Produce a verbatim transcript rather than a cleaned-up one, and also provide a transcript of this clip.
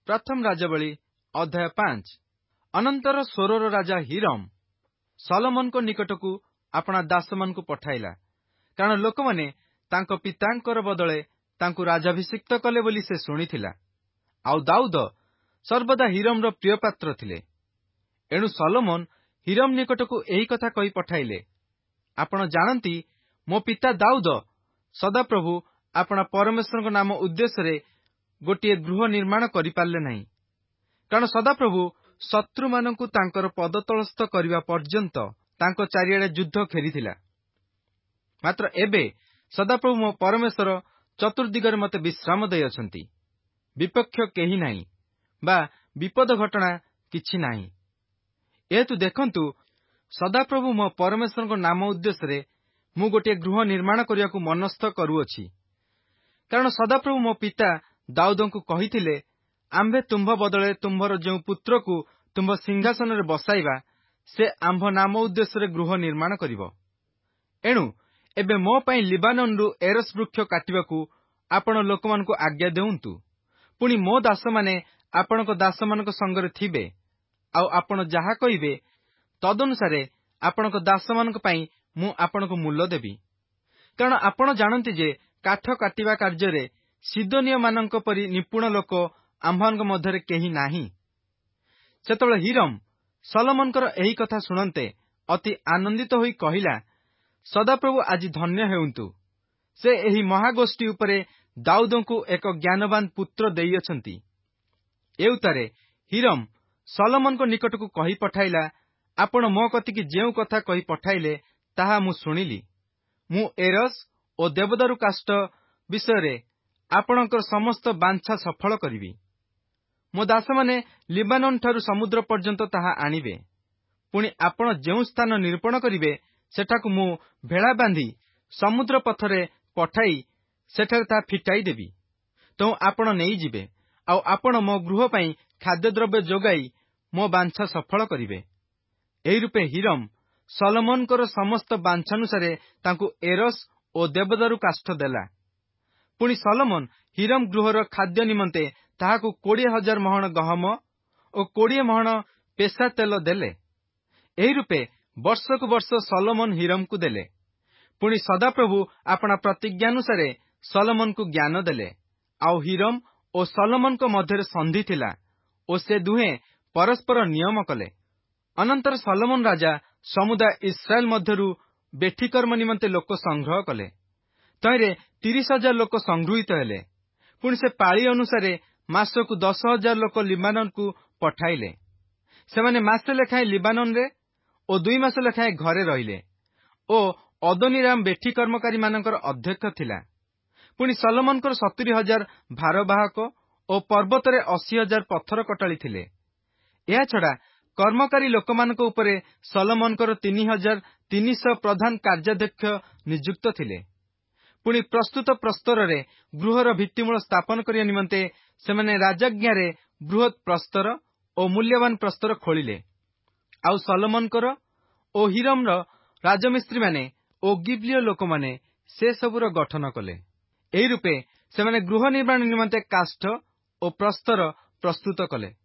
ପ୍ରଥମ ରାଜାବଳୀ ଅଧ୍ୟାୟ ପାଞ୍ଚ। ଅନନ୍ତର ସୋରର ରାଜା ହିରମ ସଲୋମନଙ୍କ ନିକଟକୁ ଆପଣା ଦାସମାନଙ୍କୁ ପଠାଇଲା, କାରଣ ଲୋକମାନେ ତାଙ୍କ ପିତାଙ୍କର ବଦଳେ ତାଙ୍କୁ ରାଜାଭିଷିକ୍ତ କଲେ ବୋଲି ସେ ଶୁଣିଥିଲା। ଆଉ ଦାଉଦ ସର୍ବଦା ହିରମର ପ୍ରିୟ ପାତ୍ର ଥିଲେ। ଏଣୁ ସଲୋମନ ହିରମ ନିକଟକୁ ଏହି କଥା କହି ପଠାଇଲେ, ଆପଣ ଜାଣନ୍ତି, ମୋ ପିତା ଦାଉଦ ସଦାପ୍ରଭୁ ଆପଣା ପରମେଶ୍ୱରଙ୍କ ନାମ ଉଦ୍ଦେଶ୍ୟରେ ଗୋଟିଏ ଗୃହ ନିର୍ମାଣ କରିପାରିଲେ ନାହିଁ, କାରଣ ସଦାପ୍ରଭୁ ଶତ୍ରୁମାନଙ୍କୁ ତାଙ୍କର ପଦତଳସ୍ଥ କରିବା ପର୍ଯ୍ୟନ୍ତ ତାଙ୍କ ଚାରିଆଡ଼େ ଯୁଦ୍ଧ ଘେରିଥିଲା। ମାତ୍ର ଏବେ ସଦାପ୍ରଭୁ ମୋ ପରମେଶ୍ୱର ଚତୁର୍ଦିଗରେ ମୋତେ ବିଶ୍ରାମ ଦେଇଅଛନ୍ତି। ବିପକ୍ଷ କେହି ନାହିଁ ବା ବିପଦ ଘଟଣା କିଛି ନାହିଁ। ଏହେତୁ ଦେଖନ୍ତୁ, ସଦାପ୍ରଭୁ ମୋ ପରମେଶ୍ୱରଙ୍କ ନାମ ଉଦ୍ଦେଶ୍ୟରେ ମୁଁ ଗୋଟିଏ ଗୃହ ନିର୍ମାଣ କରିବାକୁ ମନସ୍ଥ କରୁଅଛି। କାରଣ ସଦାପ୍ରଭୁ ମୋ ପିତା ଦାଉଦଙ୍କୁ କହିଥିଲେ, ଆମ୍ଭେ ତୁମ୍ଭ ବଦଳରେ ତୁମ୍ଭର ଯେଉଁ ପୁତ୍ରକୁ ତୁମ୍ଭ ସିଂହାସନରେ ବସାଇବା, ସେ ଆମ୍ଭ ନାମ ଉଦ୍ଦେଶ୍ୟରେ ଗୃହ ନିର୍ମାଣ କରିବ। ଏଣୁ ଏବେ ମୋ ପାଇଁ ଲିବାନନରୁ ଏରସ ବୃକ୍ଷ କାଟିବାକୁ ଆପଣ ଲୋକମାନଙ୍କୁ ଆଜ୍ଞା ଦେଉନ୍ତୁ। ପୁଣି ମୋ ଦାସମାନେ ଆପଣଙ୍କ ଦାସମାନଙ୍କ ସଙ୍ଗରେ ଥିବେ, ଆଉ ଆପଣ ଯାହା କହିବେ ତଦନୁସାରେ ଆପଣଙ୍କ ଦାସମାନଙ୍କ ପାଇଁ ମୁଁ ଆପଣଙ୍କୁ ମୂଲ୍ୟ ଦେବି। କାରଣ ଆପଣ ଜାଣନ୍ତି ଯେ କାଠ କାଟିବା କାର୍ଯ୍ୟରେ ସିଦୋନୀୟମାନଙ୍କ ପରି ନିପୁଣ ଲୋକ ଆମ୍ଭମାନଙ୍କ ମଧ୍ୟରେ କେହି ନାହିଁ। ସେତେବେଳେ ହିରମ ସଲୋମନଙ୍କର ଏହି କଥା ଶୁଣନ୍ତେ ଅତି ଆନନ୍ଦିତ ହୋଇ କହିଲା, ସଦାପ୍ରଭୁ ଆଜି ଧନ୍ୟ ହେଉନ୍ତୁ, ସେ ଏହି ମହାଗୋଷ୍ଠୀ ଉପରେ ଦାଉଦଙ୍କୁ ଏକ ଜ୍ଞାନବାନ ପୁତ୍ର ଦେଇଅଛନ୍ତି। ଏଉତାରେ ହିରମ ସଲୋମନଙ୍କ ନିକଟକୁ କହି ପଠାଇଲା, ଆପଣ ମୋ କତିକି ଯେଉଁ କଥା କହି ପଠାଇଲେ ତାହା ମୁଁ ଶୁଣିଲି। ମୁଁ ଏରସ ଓ ଦେବଦାରୁ କାଷ୍ଠ ବିଷୟରେ ଆପଣଙ୍କର ସମସ୍ତ ବାଞ୍ଛା ସଫଳ କରିବି। ମୋ ଦାସମାନେ ଲିବାନନ ଠାରୁ ସମୁଦ୍ର ପର୍ଯ୍ୟନ୍ତ ତାହା ଆଣିବେ। ପୁଣି ଆପଣ ଯେଉଁ ସ୍ଥାନ ନିରୂପଣ କରିବେ, ସେଠାକୁ ମୁଁ ଭେଳା ବାନ୍ଧି ସମୁଦ୍ର ପଥରେ ପଠାଇ ସେଠାରେ ତାହା ଫିଟାଇ ଦେବି। ତେଣୁ ଆପଣ ନେଇଯିବେ, ଆଉ ଆପଣ ମୋ ଗୃହ ପାଇଁ ଖାଦ୍ୟଦ୍ରବ୍ୟ ଯୋଗାଇ ମୋ ବାଞ୍ଛା ସଫଳ କରିବେ। ଏହି ରୂପେ ହିରମ ସଲୋମନଙ୍କର ସମସ୍ତ ବାଞ୍ଛାନୁସାରେ ତାଙ୍କୁ ଏରସ ଓ ଦେବଦାରୁ କାଷ୍ଠ ଦେଲା। ପୁଣି ସଲୋମନ ହିରମ ଗୃହର ଖାଦ୍ୟ ନିମନ୍ତେ ତାହାକୁ କୋଡ଼ିଏ ହଜାର ମହଣ ଗହମ ଓ କୋଡ଼ିଏ ମହଣ ପେସା ତେଲ ଦେଲେ। ଏହି ରୂପେ ବର୍ଷକୁ ବର୍ଷ ସଲୋମନ ହିରମକୁ ଦେଲେ। ପୁଣି ସଦାପ୍ରଭୁ ଆପଣା ପ୍ରତିଜ୍ଞାନୁସାରେ ସଲୋମନକୁ ଜ୍ଞାନ ଦେଲେ। ଆଉ ହିରମ ଓ ସଲୋମନଙ୍କ ମଧ୍ୟରେ ସନ୍ଧି ଥିଲା, ଓ ସେ ଦୁହେଁ ପରସ୍ପର ନିୟମ କଲେ। ଅନନ୍ତର ସଲୋମନ ରାଜା ସମୁଦାୟ ଇସ୍ରାଏଲ ମଧ୍ୟରୁ ବେଠିକର୍ମ ନିମନ୍ତେ ଲୋକ ସଂଗ୍ରହ କଲେ। ତହିଁରେ ତିରିଶ ହଜାର ଲୋକ ସଂଗୃହୀତ ହେଲେ। ପୁଣି ସେ ପାଳି ଅନୁସାରେ ମାସକୁ ଦଶ ହଜାର ଲୋକ ଲିବାନନକୁ ପଠାଇଲେ। ସେମାନେ ମାସେ ଲେଖାଏଁ ଲିବାନନରେ ଓ ଦୁଇ ମାସ ଲେଖାଏଁ ଘରେ ରହିଲେ। ଓ ଅଦୋନିରାମ ବେଠି କର୍ମକାରୀମାନଙ୍କର ଅଧ୍ୟକ୍ଷ ଥିଲା। ପୁଣି ସଲୋମନଙ୍କର ସତୁରୀ ହଜାର ଭାରବାହକ ଓ ପର୍ବତରେ ଅଶୀ ହଜାର ପଥର କଟାଳି ଥିଲେ। ଏହାଛଡ଼ା କର୍ମକାରୀ ଲୋକମାନଙ୍କ ଉପରେ ସଲୋମନଙ୍କର ତିନି ହଜାର ତିନିଶହ ପ୍ରଧାନ କାର୍ଯ୍ୟାଧ୍ୟକ୍ଷ ନିଯୁକ୍ତ ଥିଲେ। ପୁଣି ପ୍ରସ୍ତୁତ ପ୍ରସ୍ତରରେ ଗୃହର ଭିତ୍ତିମୂଳ ସ୍ଥାପନ କରିବା ନିମନ୍ତେ ସେମାନେ ରାଜାଜ୍ଞାରେ ବୃହତ୍ ପ୍ରସ୍ତର ଓ ମୂଲ୍ୟବାନ ପ୍ରସ୍ତର ଖୋଳିଲେ। ଆଉ ସଲୋମନଙ୍କର ଓ ହିରମର ରାଜମିସ୍ତ୍ରୀମାନେ ଓ ଗିବ୍ଲିୟ ଲୋକମାନେ ସେ ସବୁର ଗଠନ କଲେ। ଏହି ରୂପେ ସେମାନେ ଗୃହ ନିର୍ମାଣ ନିମନ୍ତେ କାଷ୍ଠ ଓ ପ୍ରସ୍ତର ପ୍ରସ୍ତୁତ କଲେ।